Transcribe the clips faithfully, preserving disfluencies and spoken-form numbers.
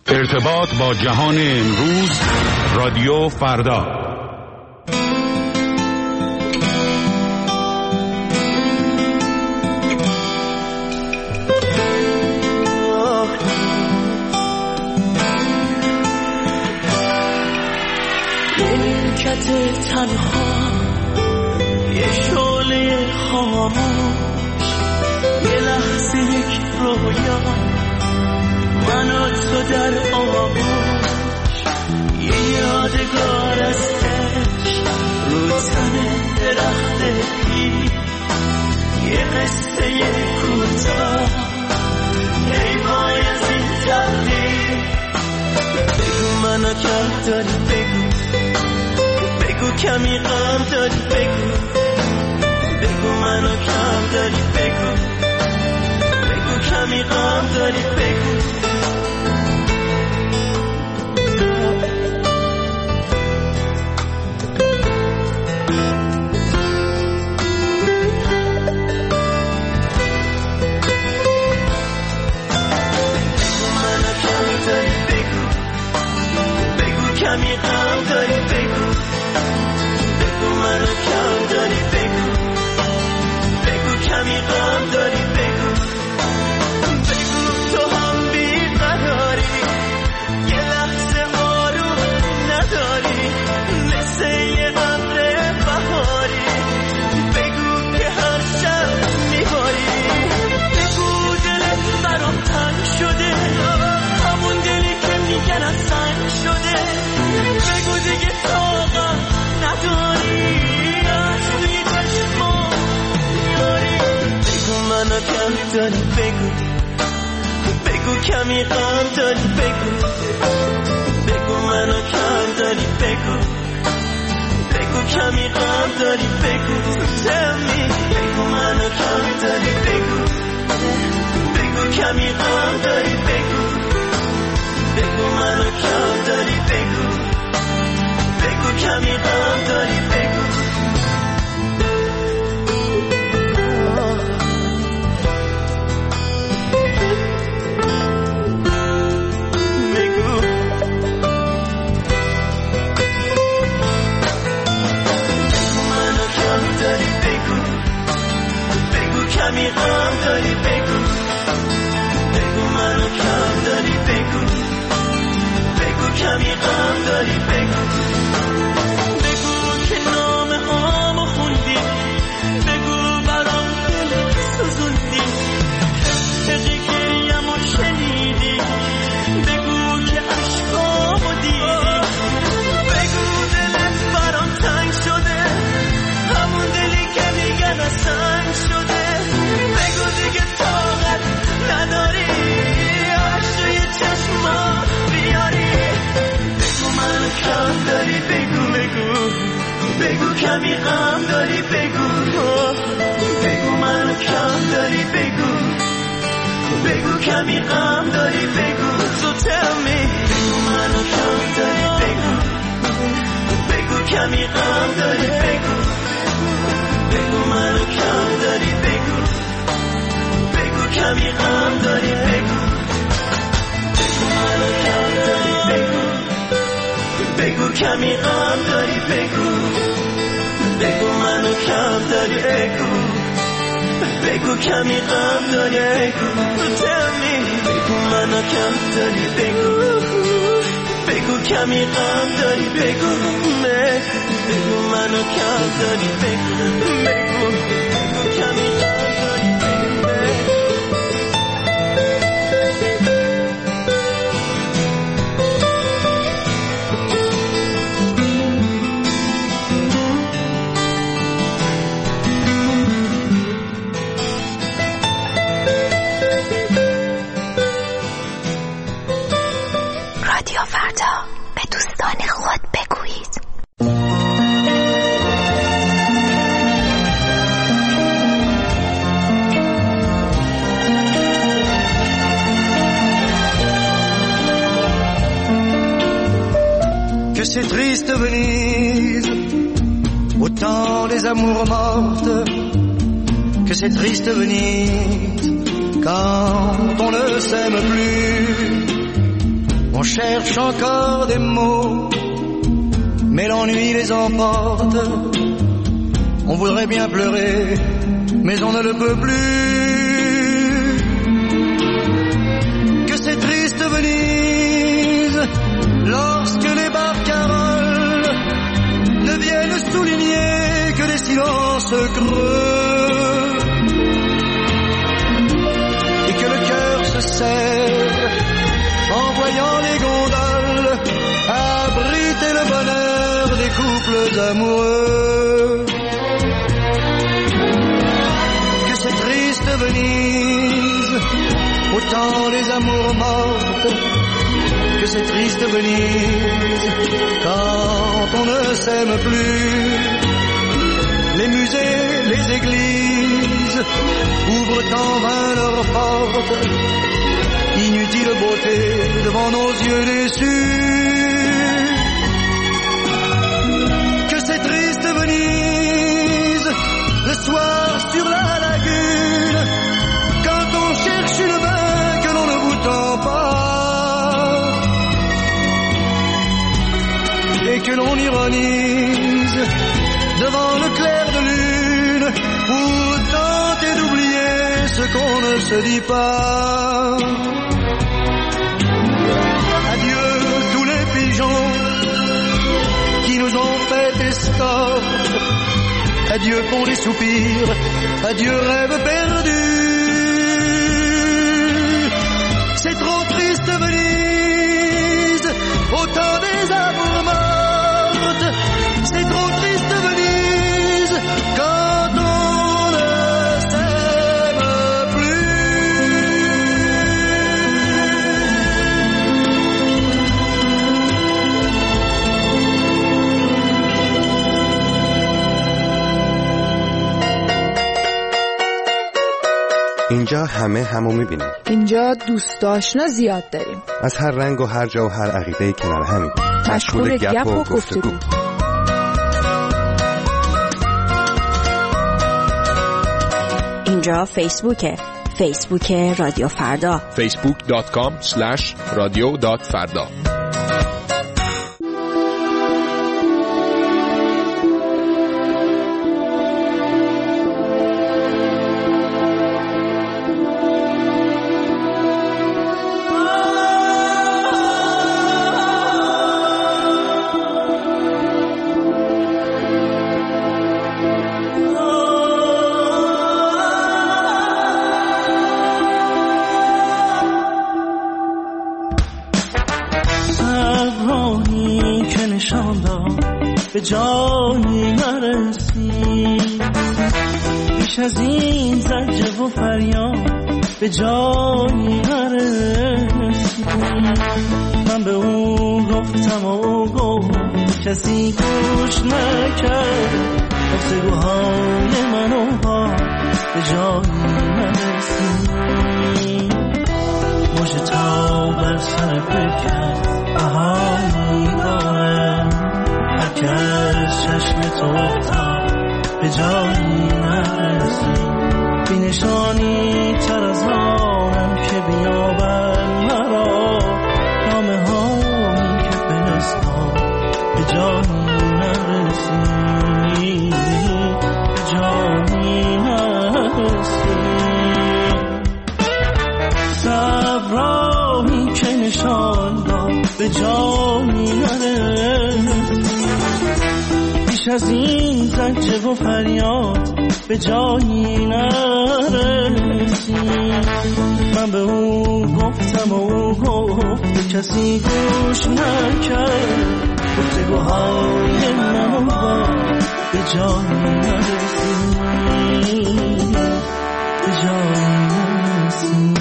ارتباط با جهان امروز، رادیو فردا. نیمکت تنها یه شعله خاموش، یه لحظه یک رویا، من و تو در آغوش، یه یادگار از عشق رو تن درخت پیر، یه قصه کوتاه ای وای از این تقدیر. بگو منو کم داری، بگو بگو کمی غم داری، بگو بگو منو کم داری، بگو بگو کمی غم داری، بگو کمی غم داری، بگو بگو منو کم داری، بگو بگو کمی غم داری، بگو بگو تو هم بیقراری، یه لحظه آروم نداری، مثل یه ابر بهاری، بگو که هر شب میباری، بگو دلت برام تنگ شده، همون دلی که میگن از سنگ شده، بگو دیگه طاقت نداری، از توی چشما میاری، بگو منو کم داری، بگو بگو کمی غم داری، بگو بگو منو کم داری، بگو بگو کمی غم داری، بگو tell me، بگو منو کم داری، بگو بگو کمی غم داری، بگو بگو منو کم داری، بگو بگو کمی غم داری، بگو بگو بگو منو کم داری، بگو بگو کمی غم داری، بگو بگو منو کم داری، بگو بگو کمی غم داری، بگو بگو که نام هامو خوندی، بگو برام دل سوزوندی، حقی گریمو شنیدی، بگو که عشقامو دیدی، بگو دلت برام تنگ شده، همون دلی که میگن از سنگ شده، بگو دیگه طاقت نداری، آش توی چشما بیاری، بگو منو کم داری، بگو بگو بگو کمی غم داری، بگو بگو منو کم داری، بگو بگو کمی غم داری، بگو so tell me، بگو منو کم داری، بگو بگو کمی غم داری، بگو بگو منو کم داری، بگو بگو کمی غم داری، بگو بگو منو کم داری، بگو بگو کمی غم داری، بگو بگو منو کم داری، بگو بگو کمی غم داری، بگو tell me، بگو منو کم داری، بگو بگو کمی غم داری، بگو بگو منو کم داری، بگو بگو بگو کمی غم داری، بگو رادیو فردا، به دوستان خود بگویید. Que c'est triste Venise, au temps des amours mortes, que c'est triste Venise, quand on ne s'aime plus. On cherche encore des mots, mais l'ennui les emporte. On voudrait bien pleurer, mais on ne le peut plus. Que c'est triste Venise, lorsque les barcaroles ne viennent souligner que les silences creux, et que le cœur se serre en voyant les gondoles abriter le bonheur des couples amoureux. Que c'est triste Venise, au temps des amours mortes. Que c'est triste Venise, quand on ne s'aime plus. Les musées, les églises ouvrent en vain leurs portes. Inutile beauté devant nos yeux déçus. Que c'est triste Venise, le soir sur la lagune, quand on cherche une main que l'on ne vous tend pas, et que l'on ironise devant le clair de lune, pour tenter d'oublier ce qu'on ne se dit pas. Adieu tous les pigeons qui nous ont fait escorte. Adieu pour les soupirs, adieu rêve perdu. C'est trop triste Venise, au temps des amours mortes. C'est trop triste Venise, quand on ne s'aime plus. اینجا همه همو میبینیم. اینجا دوست آشنا زیاد داریم. از هر رنگ و هر جا و هر عقیده‌ای کنار همیم. مشغول گپ و گفتگو. اینجا فیسبوکه. فیسبوک رادیو فردا. فیسبوک دات کام اسلش رادیو دات فردا. به جایی نرسی، بیش از این زجر و فریاد به جایی نرسی. من به او گفتم و او گفت، کسی گوش نکرد. گفتگوهای من و با به جایی نرسی. مژه تا بر سر بکرد بهایی دارم، که از چشم تو افتاد به جایی نرسی. بی نشانی تر از آنم که بیابد مرا، نامه هایی که فرستاد به جایی نرسی. به جایی نرسی. صبراهی که نشان داد به جایی نرسی. بیش از این زجر و فریاد به جایی نرسی. من به او گفتم و او گفت، به کسی گوش نکرد. گفتگوهای من و با به جایی نرسی. به جایی نرسی.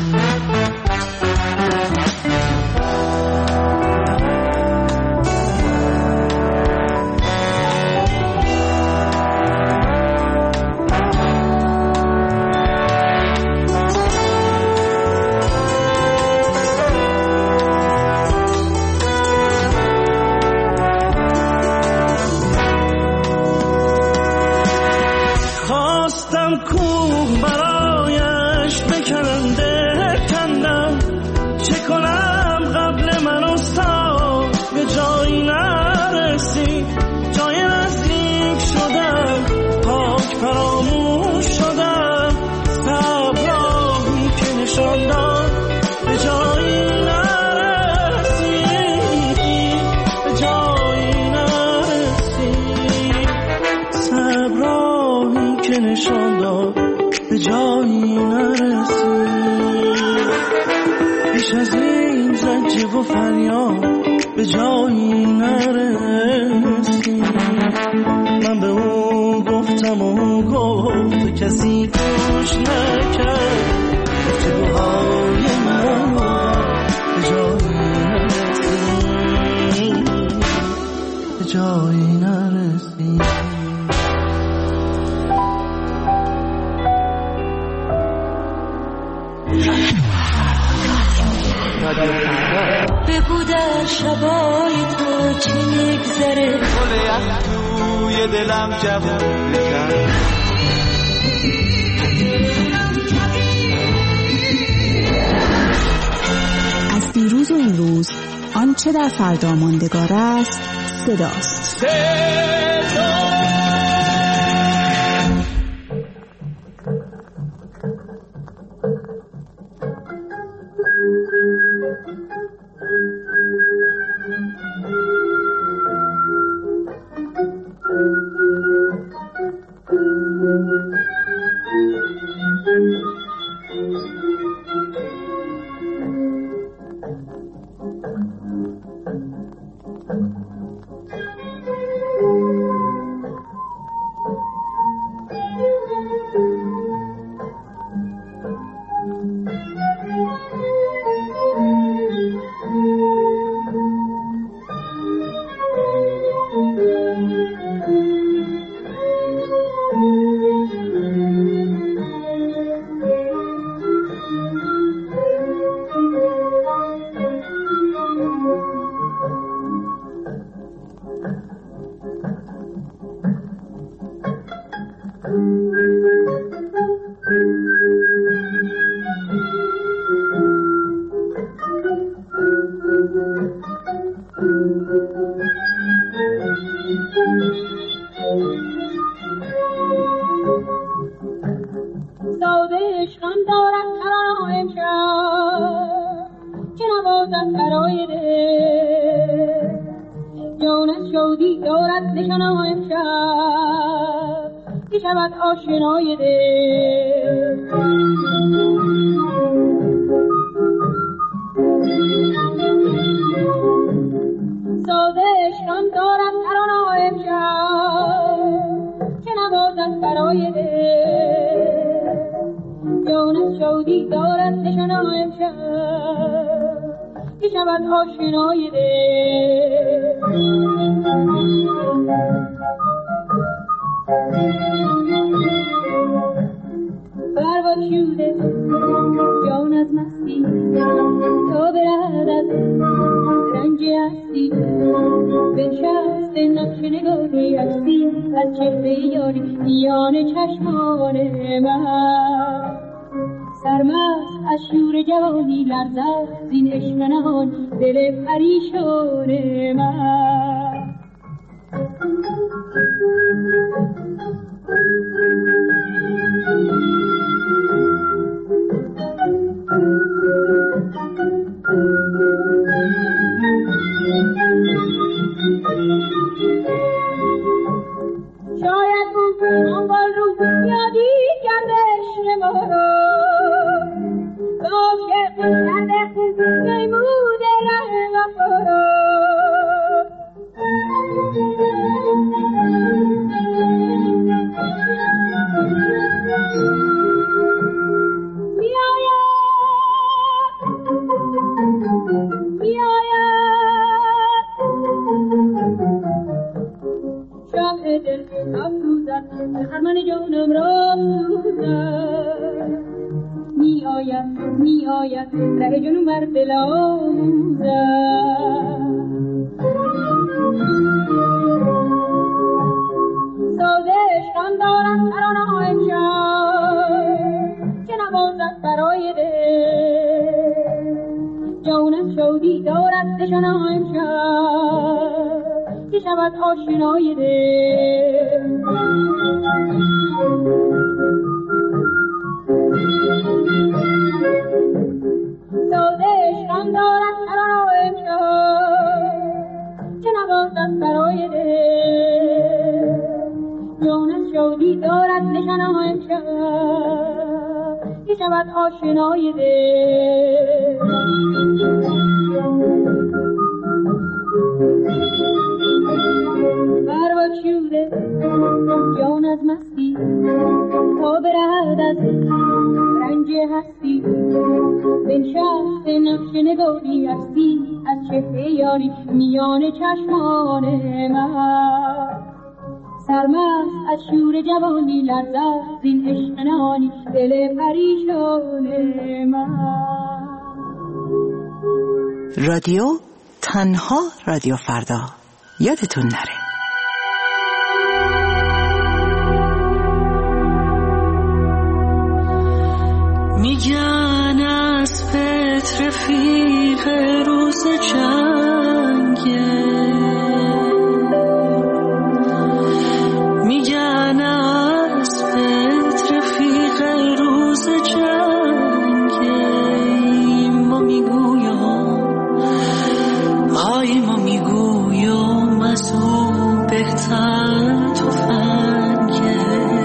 زنجه و فریاد به جایی نرسید. من به اون گفتم و اون گفت کسی گوش نکرد. گفتگوهای من به جایی نرسید، به جایی نرسید. بگو در شبای تو چی میگذره، گل یخ توی دلم جوون بکن. از دیروز و امروز آنچه در فردا ماندگار است صداست. آشنای دل مستی از چهره یاری میان چشمان من. سرمست از شور جوانی لرزد زین عشق نهانی دل پریشان من. رادیو تنها رادیو فردا، یادتون نره. میگن از پت رفیق روز جنگه، میگن از پت رفیق روز جنگه. ما میگویم آی ما میگویم از او بهتر تفنگه.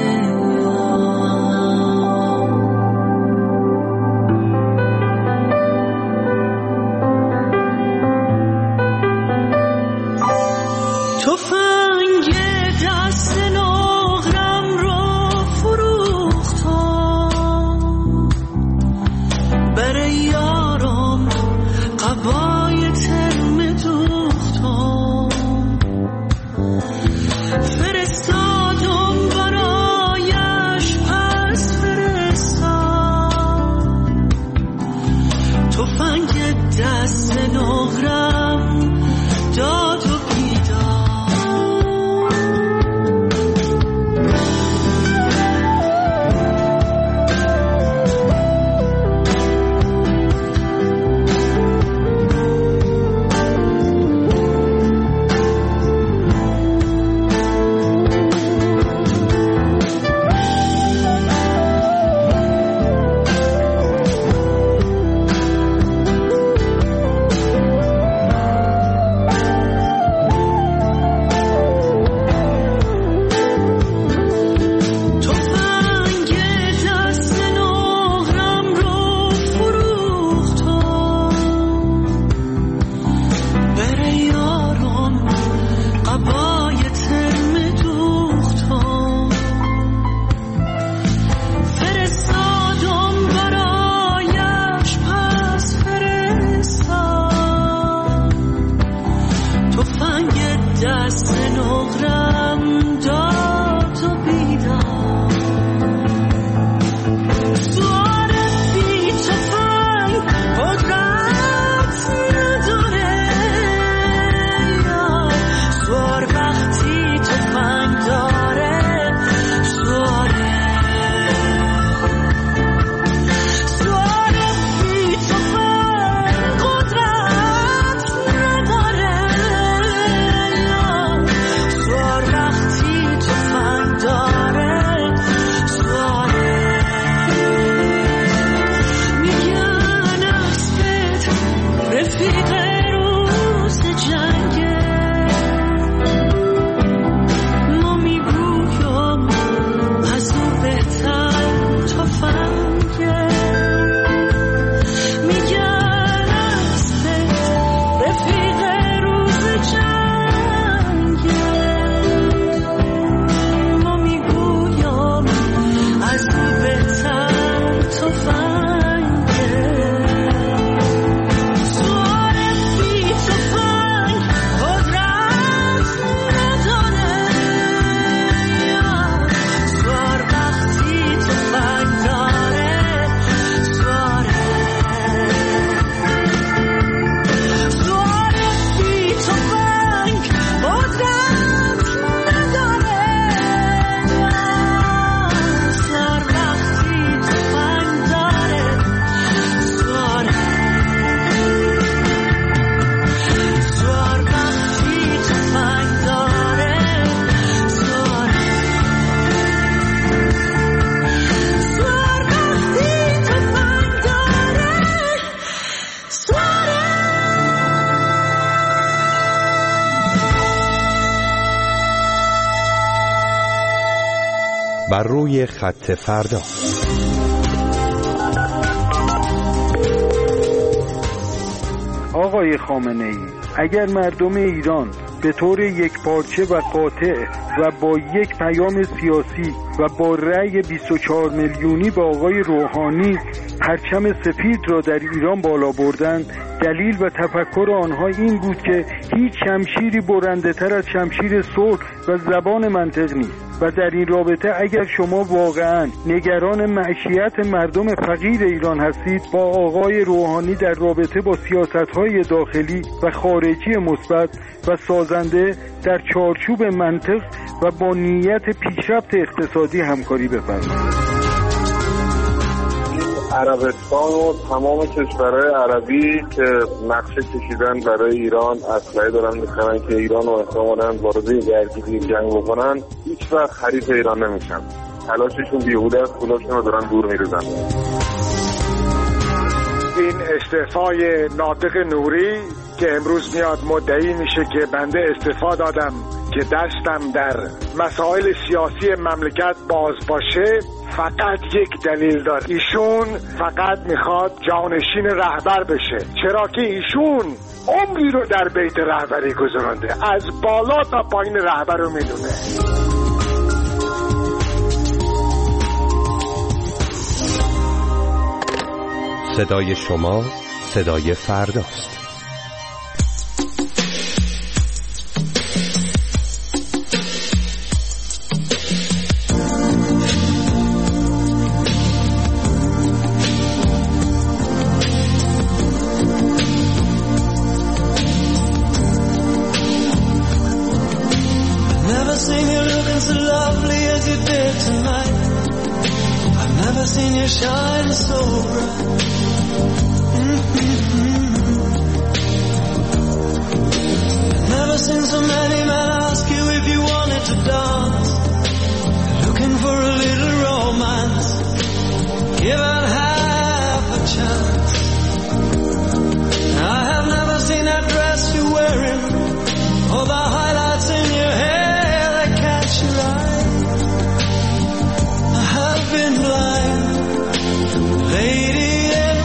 تفنگ دست نقرم رو فروختم، برای یارم قبای ترم دوختم. فرستادم برایش پس فرستم، تفنگ دست نقرم داد و بر روی خط فردا. آقای خامنه‌ای، اگر مردم ایران به طور یکپارچه و قاطع و با یک پیام سیاسی و با رأی بیست و چهار میلیونی با آقای روحانی پرچم سفید را در ایران بالا بردند، دلیل و تفکر آنها این بود که هیچ شمشیری برنده تر از شمشیر صلح و زبان منطق نیست و در این رابطه اگر شما واقعا نگران معیشت مردم فقیر ایران هستید، با آقای روحانی در رابطه با سیاست‌های داخلی و خارجی مثبت و سازنده در چارچوب منطق و با نیت پیشرفت اقتصادی همکاری بفرمایید. عربستان و تمام کشورهای عربی که نقشه کشیدن برای ایران اسلحه دارن میخرن که ایران و احتمالاً وارد درگیری جنگ بکنن، هیچ وقت حریف ایران نمیشن. تلاششون بیهوده است، پولاشون رو دارن دور میریزن. این استعفای ناطق نوری که امروز میاد مدعی میشه که بنده استعفا دادم که دستم در مسائل سیاسی مملکت باز باشه، فقط یک دلیل داره. ایشون فقط میخواد جانشین رهبر بشه، چرا که ایشون عمری رو در بیت رهبری گذرانده، از بالا تا پایین رهبر رو میدونه. صدای شما صدای فرداست. Lady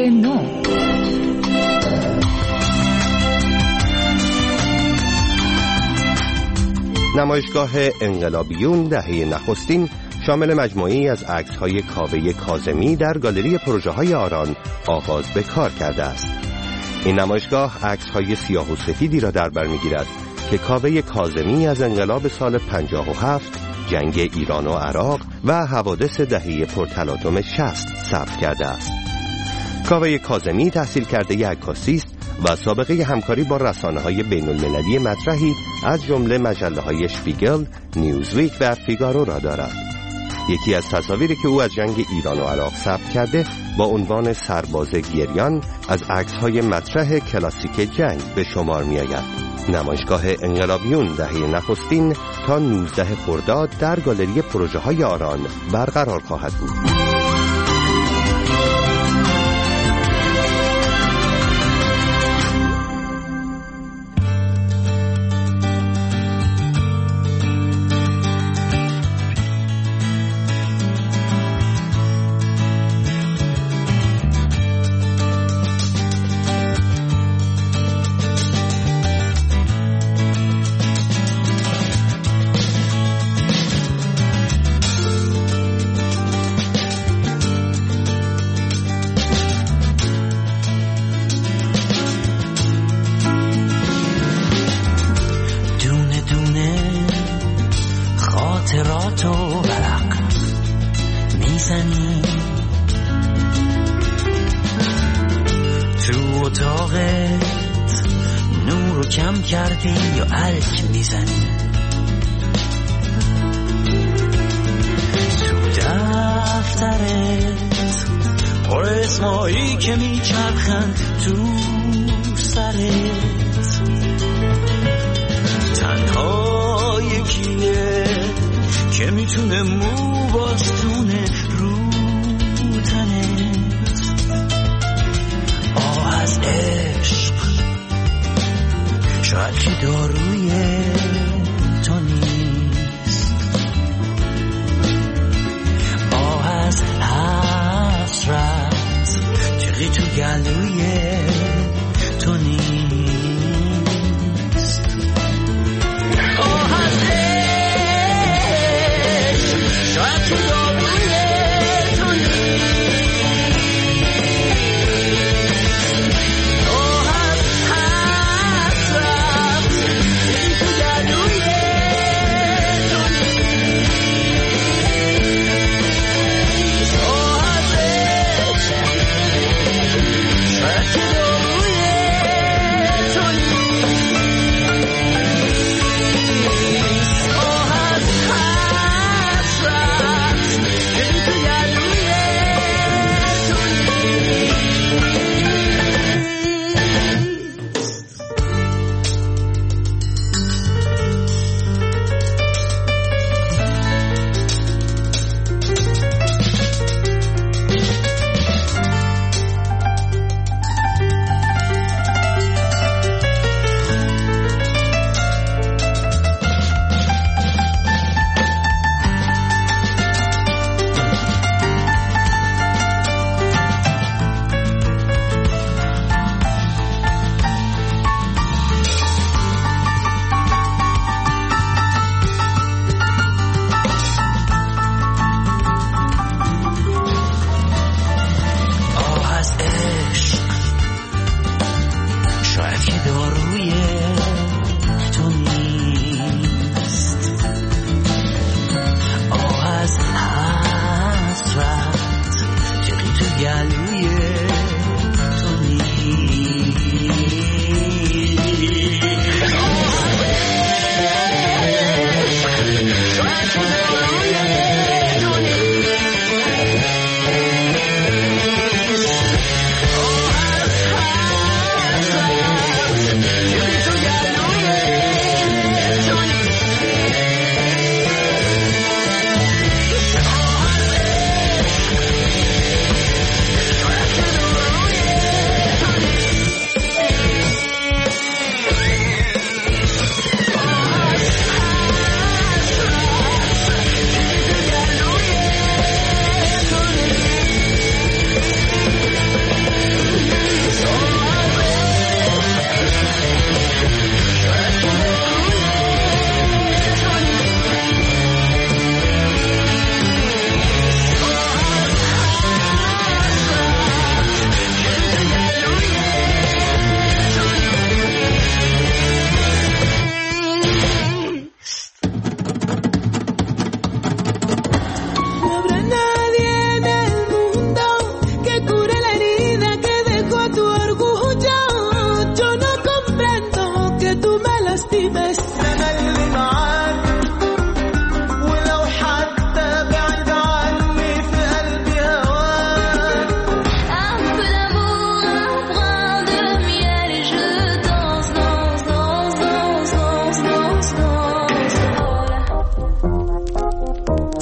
نو. نمایشگاه انقلابیون دهه نخستین شامل مجموعه‌ای از عکس‌های کاوه کاظمی در گالری پروژه‌های آران آغاز به کار کرده است. این نمایشگاه عکس‌های سیاه و سفیدی را در بر می‌گیرد که کاوه کاظمی از انقلاب سال پنجاه و هفت، جنگ ایران و عراق و حوادث دهه پرتلاطم شصت ثبت کرده است. کاوه کاظمی تحصیل کرده عکاسی است و سابقه همکاری با رسانه‌های بین‌المللی مطرحی از جمله مجله‌های شپیگل، نیوزویک و فیگارو را دارد. یکی از تصاویری که او از جنگ ایران و عراق ثبت کرده با عنوان سرباز گریان از عکس‌های مطرح کلاسیک جنگ به شمار می‌آید. نمایشگاه انقلابیون دهه نخستین تا نوزده خرداد در گالری پروژه‌های آران برقرار خواهد بود.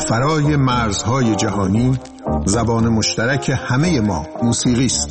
فرای مرزهای جهانی زبان مشترک همه ما موسیقی است.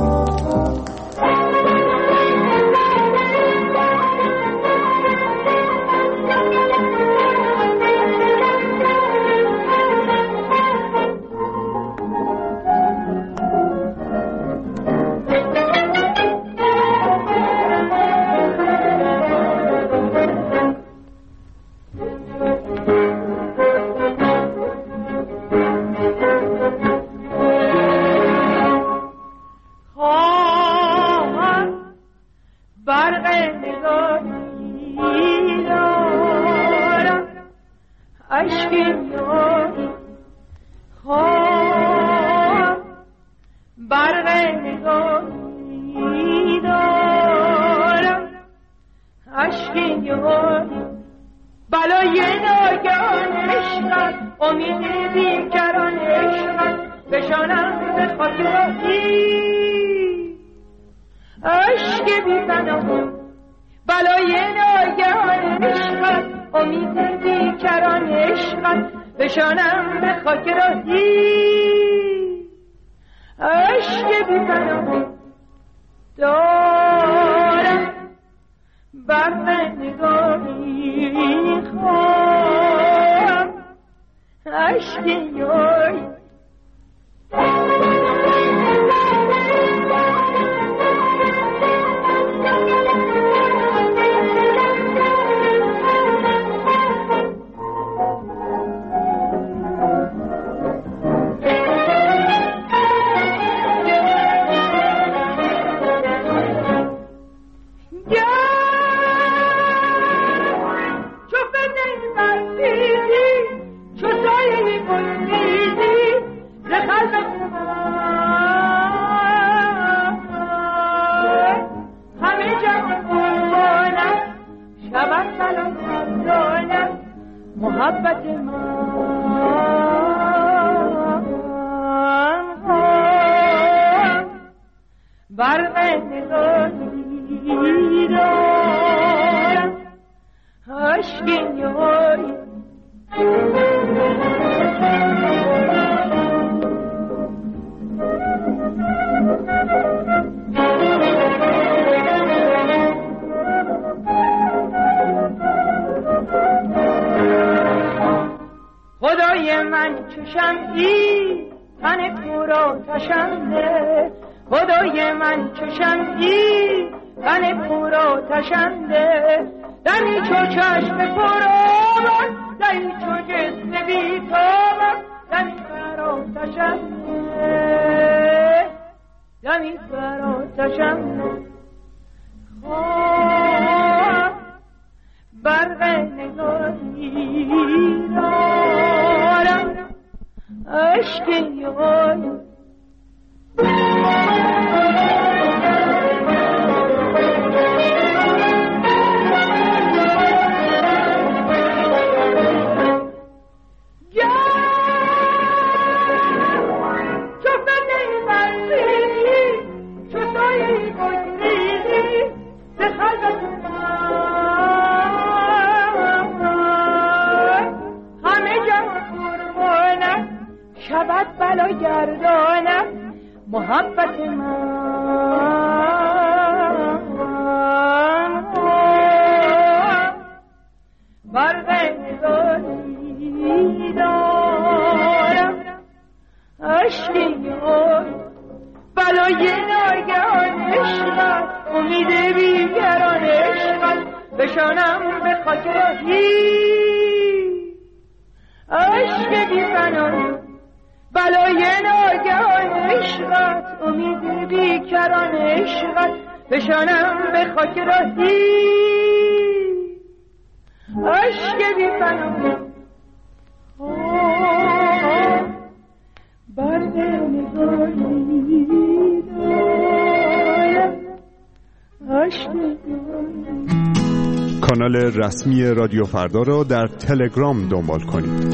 کانال رسمی رادیو فردا را در تلگرام دنبال کنید.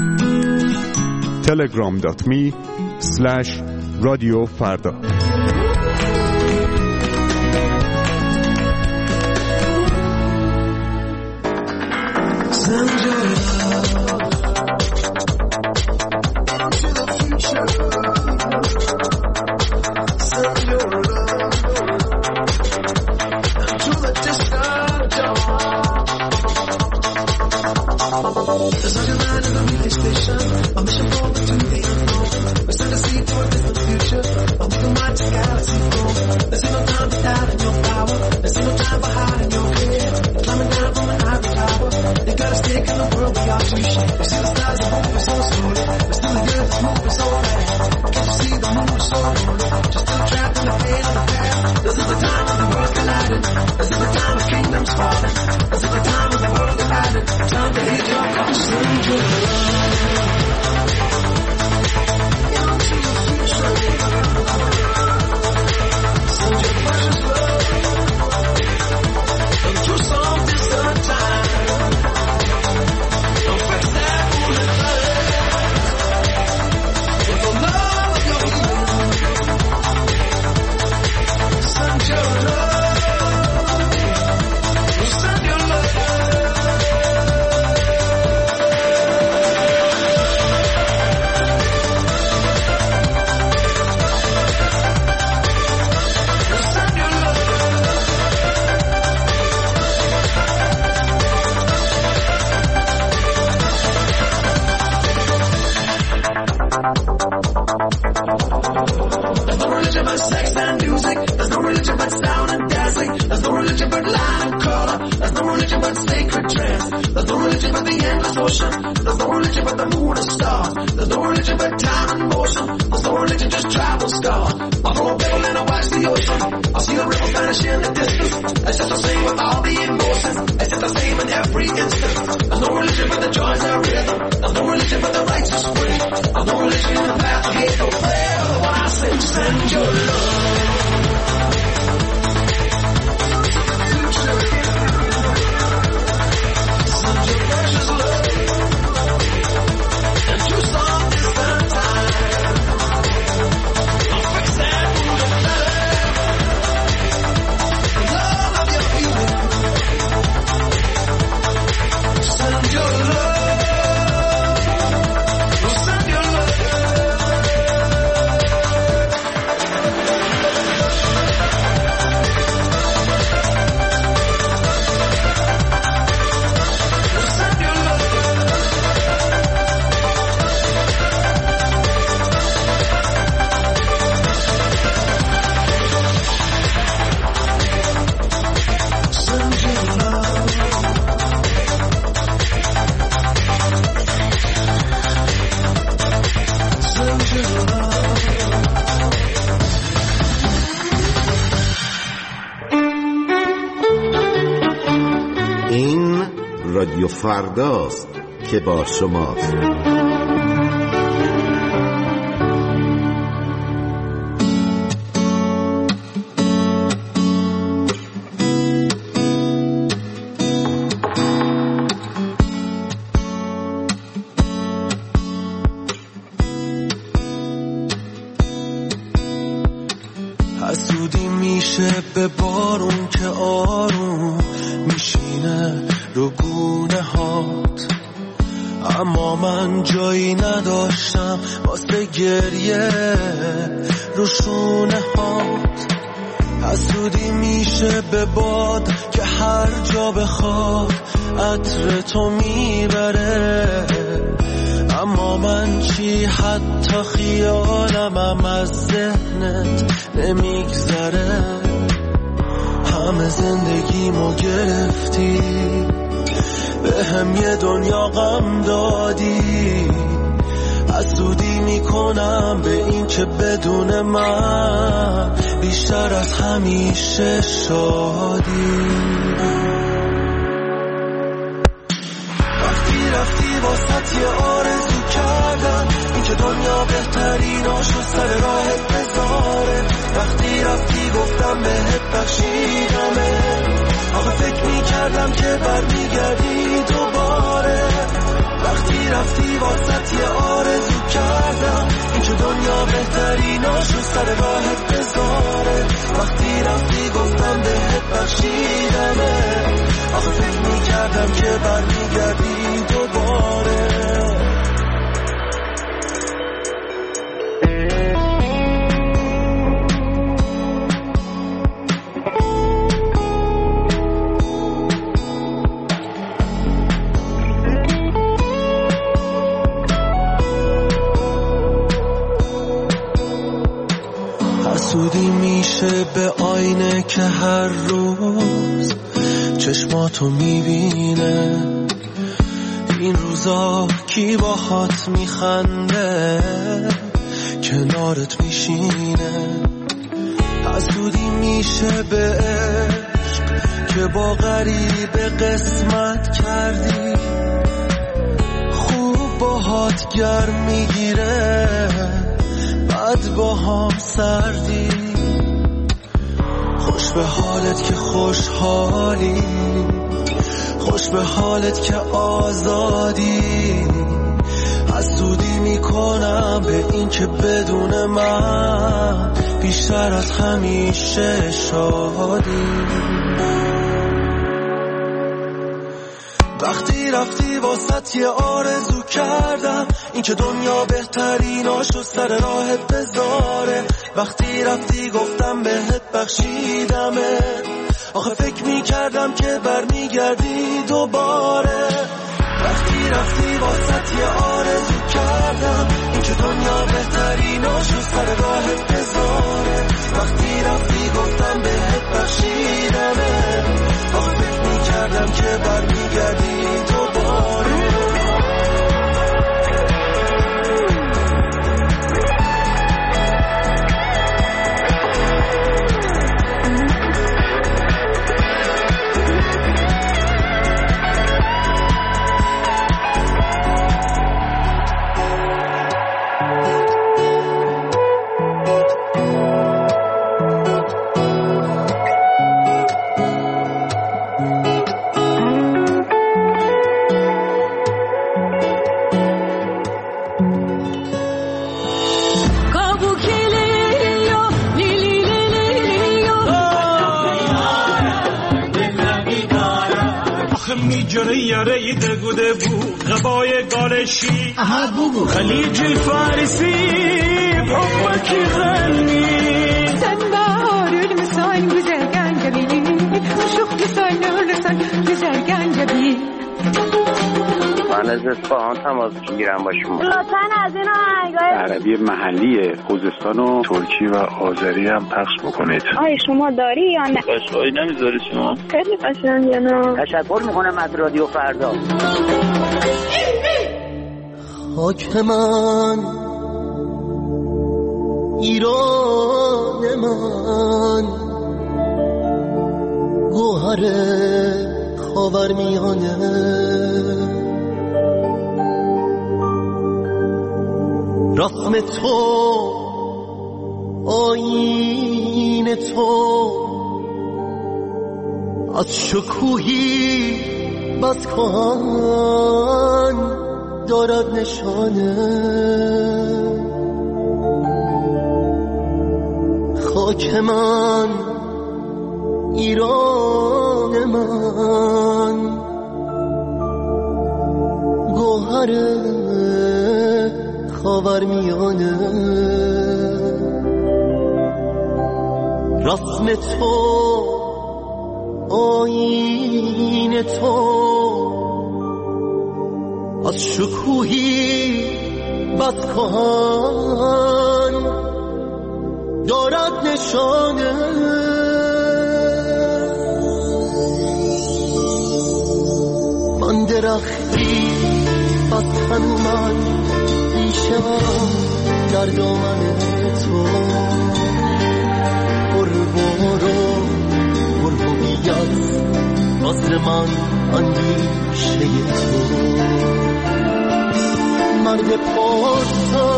تلگرام دات می اسلش رادیو فردا. religion but sacred trance. There's no religion but the endless ocean. There's no religion but the moon and stars. There's no religion but time and motion. There's no religion, just travel scars. I'll throw a pebble and I'll watch the ocean. I'll see the river vanish in the distance. It's just the same with all the emotions. It's just the same in every instant. There's no religion but the joys and rhythm. There's no religion but the righteous way. There's no religion in the path of hate, no prayer. When I say send your love. رادیو فرداست که با شماست. حسودی میشه به بارون که آروم میشینه رو گونه هات، اما من جایی نداشتم واسه گریه رو شونه هات. حسودی میشه به باد که هر جا بخواد عطر تو میبره، اما من چی حتی خیالمم از ذهنت نمیگذره. همه زندگیمو گرفتی، به هم یه دنیا غم دادی. حسودی میکنم به این که بدون من بیشتر از همیشه شادی. وقتی رفتی واسط یه آرزو کردم، این که دنیا بهتریناشو سر راهت بذاره. وقتی رفتی گفتم بهت بخشیدمه، آخه فکر میکردم که برمیگردی دوباره. وقتی رفتی واسط یه آرزو کردم، این که دنیا بهتریناشو سر راهت بذاره. وقتی رفتی گفتم بهت بخشیدمه، آخه فکر میکردم که برمیگردی دوباره. حسودی میشه به آینه که هر روز چشماتو میبینه. این روزا کی باهات میخنده کنارت میشینه. حسودی میشه به عشق که با غریبه قسمت کردی، خوب باهات گرم میگیره بعد با هم سردی. خوش به حالت که خوشحالی، خوش به حالت که آزادی. حسودی میکنم به این که بدون من بیشتر از همیشه شادی. وقتی رفتی واسط یه آرزو کردم، این که دنیا بهتریناشو سر راهت بذاره. وقتی رفتی گفتم بهت بخشیدمه، آخه فکر میکردم که برمیگردی دوباره. وقتی رفتی واسط یه آرزو کردم، این که دنیا بهتریناشو سر راهت بذاره. وقتی رفتی گفتم بهت بخشیدمه، آخه فکر میکردم که جوری یاره دگوده بو غبای گالشی اها بگو خلیج فارسی حبکی غنی sen baharül müsain güzel gencebi şuh güzel olursan güzel gencebi من از اصفهان تماس میگیرم با شما. لطفاً از این آهنگای عربی محلی خوزستان و ترکی و آذری هم پخش بکنید. آیا شما داری یا نه؟ قشنگی نمیذاری شما؟ خیلی قشنگه نه. تشکر میکنم از رادیو فردا. خاک من ایران من گوهر خاورمیانه رسم تو آیین تو از شکوهی بس کهن دارد نشانه خاک من ایران من گوهر خاورمیانه رسم تو آیین تو از شکوهی بس کهن دارد نشانه من درختی بس تنومن میشم در دامن تو بربارو بربو بیاد واسه من اندیشه تو مرد پارسا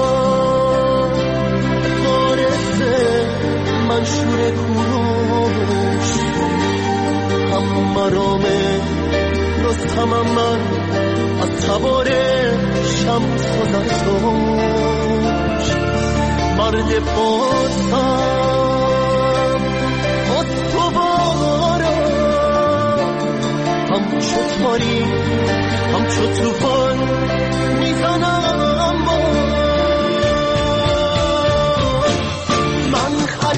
بارسه منشور کوروش هم مرامه رستمم من از سوار شمس و زرتوش مرد پاسم استوارا همچو تاری همچو توفان میزنم من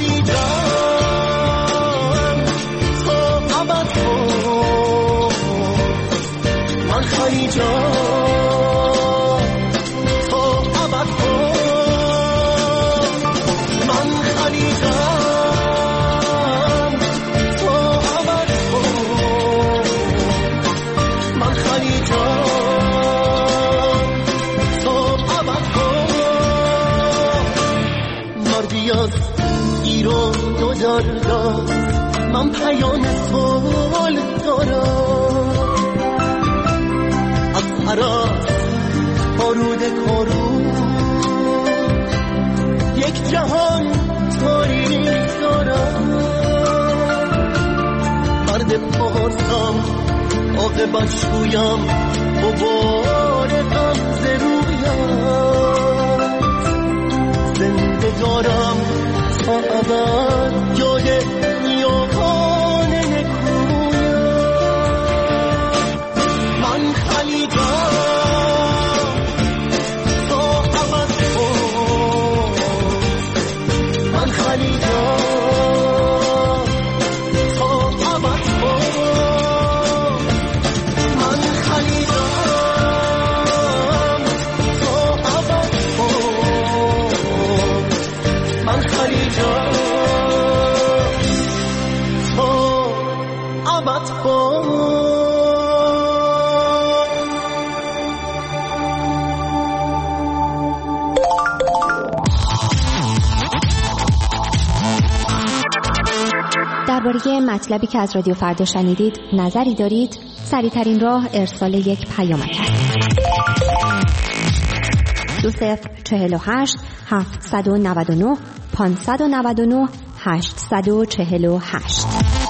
خلیجم تا ابد من خلیجم تا ابد من خلیجم تا ابد من خلیجم تا ابد مردی از ایران دو دردم من پیام صلح دارم از هراس آرود کارو یک جهان تاریک دارم مرد پارسم عاقبت شویم غبار غمزه رویم زنده دارم تا ابد یاد نیاکان نکویم من خلیجم تا ابد من خلیجم تا ابد من خلیجم تا ابد من خلیجم تا ابد درباره مطلبی که از رادیو فردا شنیدید نظری دارید؟ سریع‌ترین راه ارسال یک پیامک است. دو صفر چهل و هشت هفتصد و نود و نه پانصد و نود و نه هشتصد و چهل و هشت.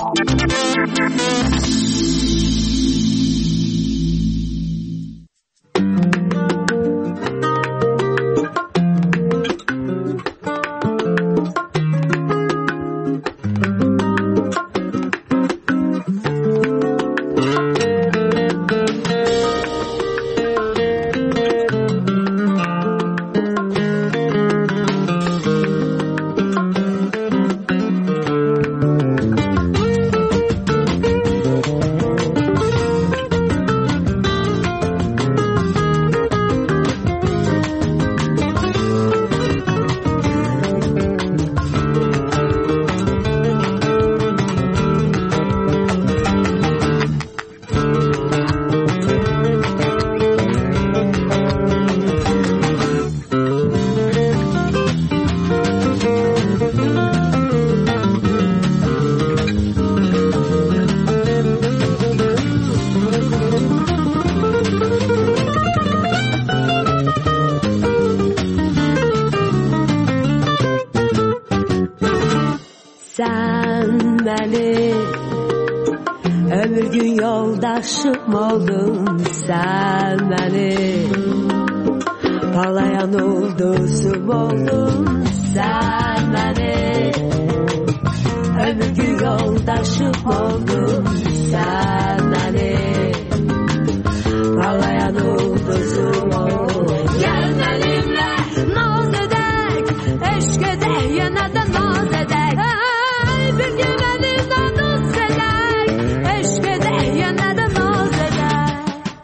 Ömür gün yoldaşım oldun sen benim, parlayan ulduzum oldun sen benim. Ömür gün yoldaşım oldun sen benim, parlayan ulduzum oldun. Gel benimle naz edek, eşk edek, yana da naz edek. Ay bir gün elimden naz edek, eşk edek, yana da naz edek.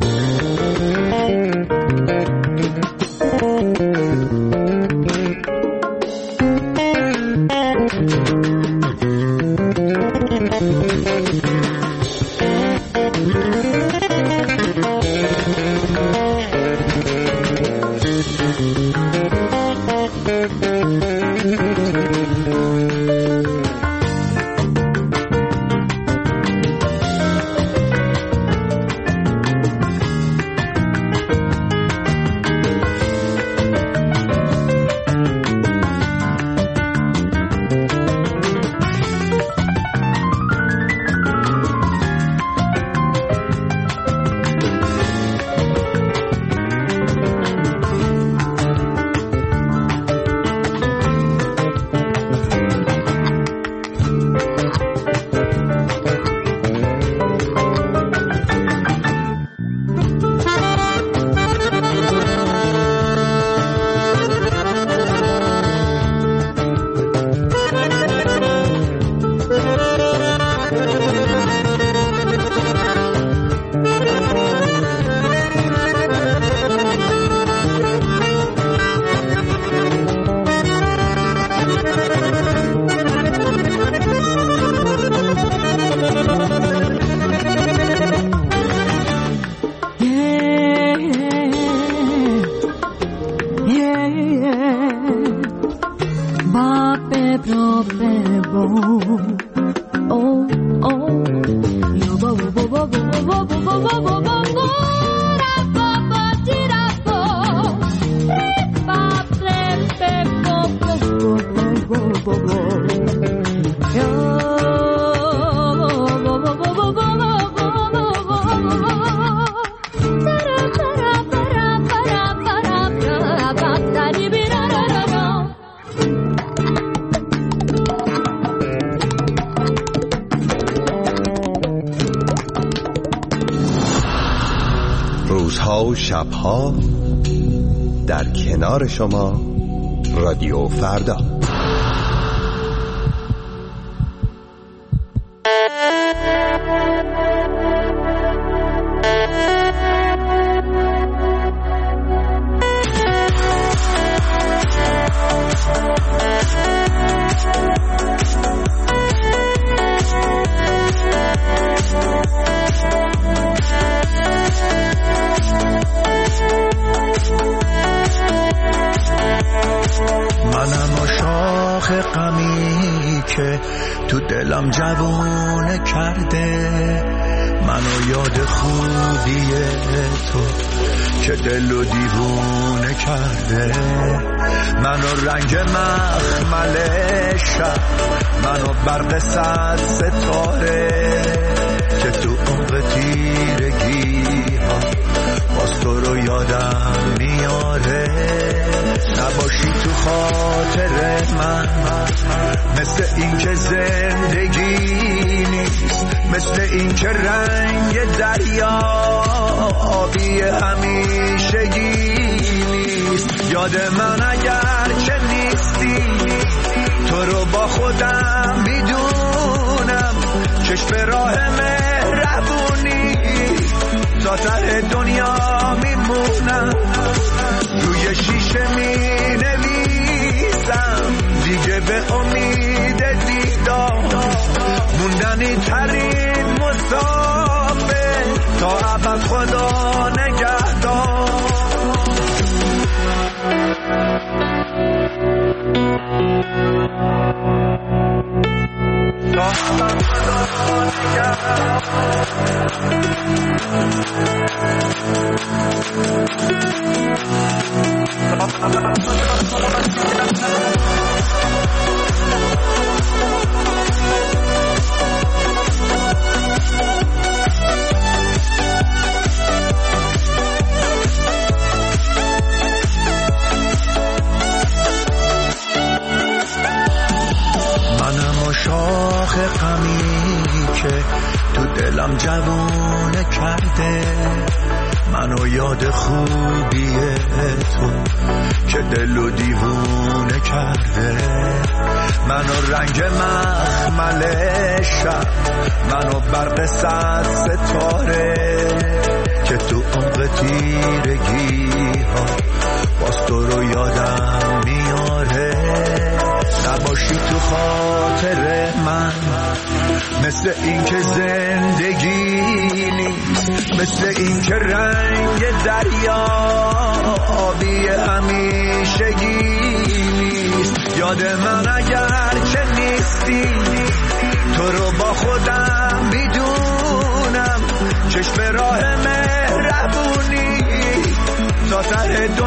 روزها و شبها در کنار شما رادیو فردا. تو دلم جوونه کرده منو، یاد خوبی تو که دل و دیوونه کرده. منو رنگ مخمل شب، منو برق صد ستاره که تو عمق تیرگی ها باز تو رو یادم میاره. نباشی تو خاطر من مثل این که زندگی نیست، مثل این که رنگ دریا آبی همیشگی نیست. یاد من اگر چه نیستی تو رو با خودم میدونم، چشم راه مهربونی تا ته دنیا میمونم. روی شیشه می نویسم دیگه به امید دیدار، موندنی ترین مسافر تا ابد خدا نگهدار. تا ابد خدا نگهدار. منم و شاخ غمی که تو دلم جوونه کرده، منو یاد خوبی تو که دل و دیوونه کرده. منو رنگ مخمل شب، منو برق صد ستاره که تو عمق تیرگی ها باز تو رو یادم میاره. نباشی تو خاطر من مثل این که زندگی نیست، مثل این که رنگ دریا آبی همیشگی نیست. یاد من اگر چه نیستی تو رو با خودم میدونم، چشم راه مهربونی تا ته